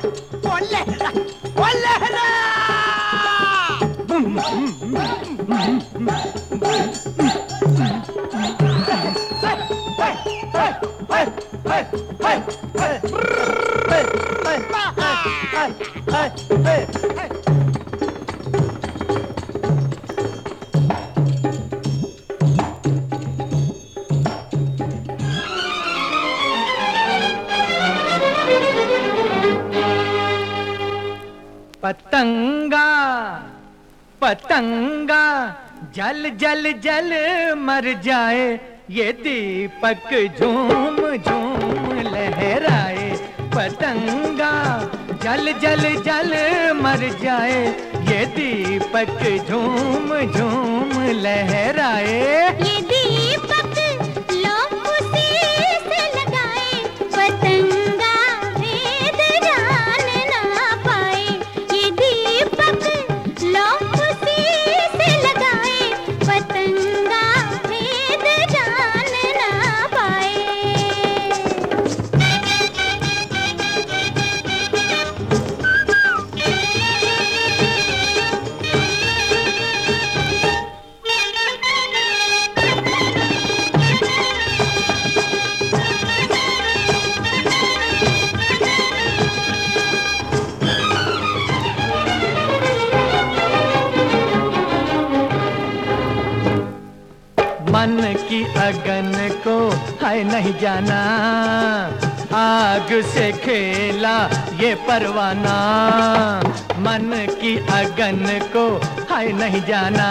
पतंगा पतंगा जल जल जल मर जाए, ये दीपक झूम झूम लहराए। पतंगा जल जल जल मर जाए, ये दीपक झूम झूम लहराए। ये दीपक लोग उसी से लगाए, पतंगा भेद जान ना पाए। ये दीपक लोग उसी से लगाए, पतंगा भेद जान ना पाए। मन की अगन को है नहीं जाना, आग से खेला ये परवाना। मन की अगन को है नहीं जाना,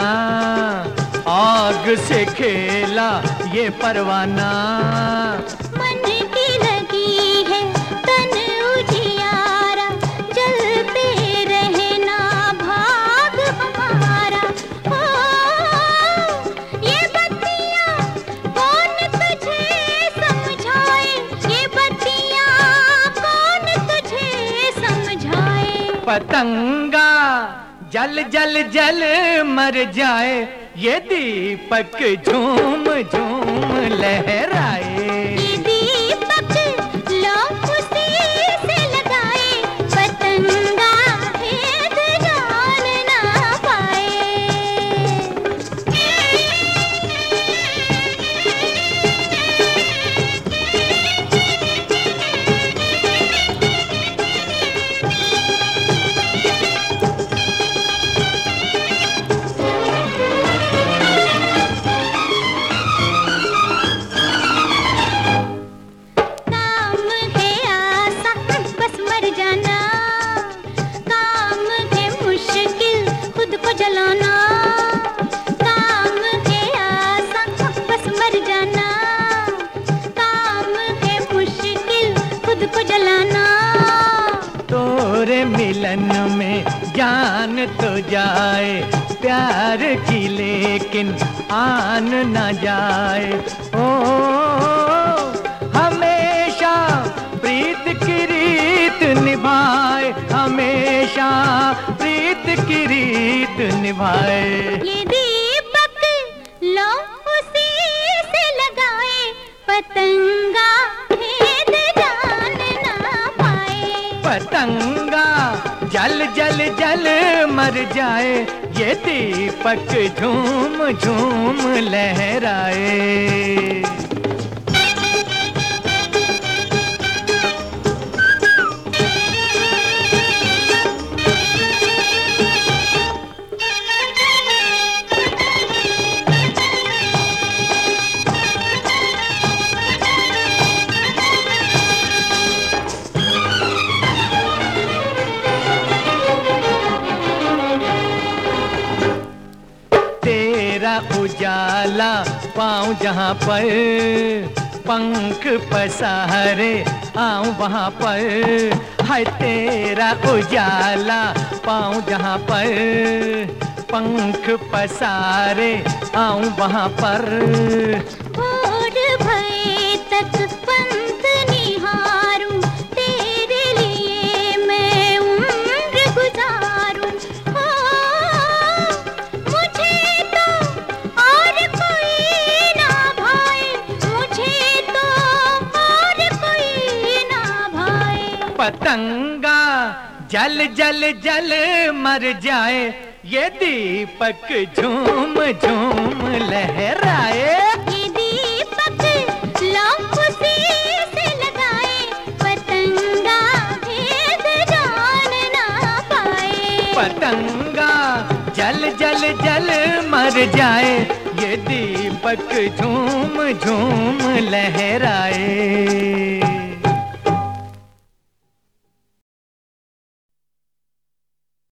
आग से खेला ये परवाना। मन की लगी है तन उजियारा, जलते रहना भाग हमारा। ओ ये बत्तियां कौन तुझे समझाए, ये बत्तियां कौन तुझे समझाए। पतंगा जल जल जल मर जाए, ये दीपक झूम झूम लहराए। ये दीपक लोग उसी से लगाए, पतंगा भेद जान ना पाए। जलाना काम है आसान, बस मर जाना। काम है मुश्किल खुद को जलाना। तोरे मिलन में जान तो जाए, प्यार की लेकिन आन न जाए। ओ हमेशा प्रीत की रीत निभाए, हमेशा प्रीत की रीत निभाए। ये दीपक लोग उसी से लगाए, पतंगा भेद जान ना पाए। पतंगा जल जल जल मर जाए, ये दीपक झूम झूम लहराए। उजाला पाऊं जहाँ पर, पंख पसारे आऊं वहाँ पर। है तेरा उजाला पाऊं जहाँ पर, पंख पसारे आऊं वहाँ पर। भोर भये तक पंथ निहारूं, तेरे लिए मैं उम्र गुजारूं। मुझे तो और कोई ना भाए, मुझे तो और कोई ना भाए। पतंगा जल जल जल मर जाए ये दीपक झूम झूम लहराए। ये दीपक लौं खुशी से लगाए, पतंगा भेद जान ना पाए। पतंगा जल जल जल मर जाए ये दीपक झूम झूम लहराए।